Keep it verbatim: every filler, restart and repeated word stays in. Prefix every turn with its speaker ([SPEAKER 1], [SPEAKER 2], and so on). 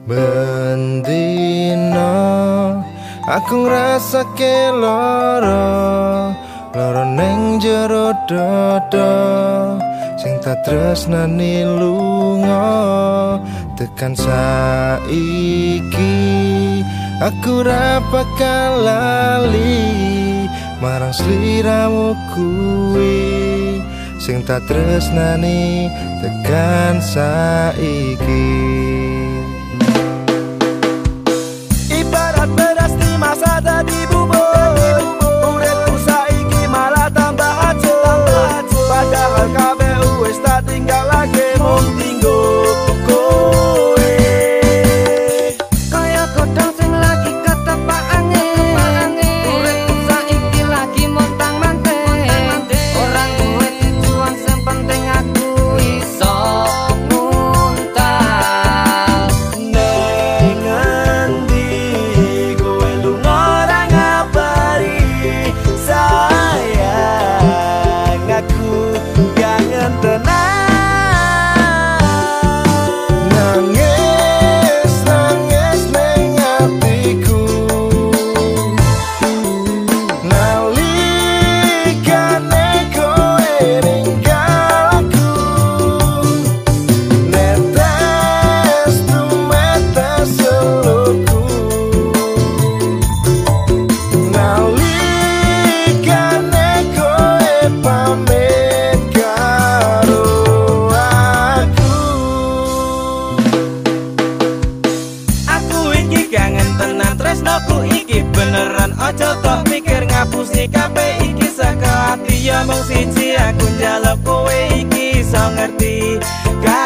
[SPEAKER 1] Bendino aku ngrasake lara, lara ning jero dodo sing tak tresnani lunga. Tekan saiki aku ra bakal lali marang sliramu kuwi sing tak tresnani tekan saiki.
[SPEAKER 2] Beras di masa tadi bubur, uripku saiki malah tambah hancur. Padahal kabeh wis tak tinggal lagi mung tinggo kowe.
[SPEAKER 3] Kaya godhong sing lagi ketepak angin, uripku saiki lagi montang-manting. Orang duwe tujuan sing penting aku iso muntal.
[SPEAKER 2] Neng endi kowe lunga ora ngabari sayang, aku kangen tenan.
[SPEAKER 1] Nangis, nangis ning atiku nalikane kowe ninggal aku. Netes tumetes seluku nalikane kowe pamit karo aku.
[SPEAKER 2] Aku iki kangen tenan, tresnoku iki beneran. Ojo tok mikir ngapusi kabeh iki saka ati. Ya mung siji aku njaluk kowe iki iso ngerti.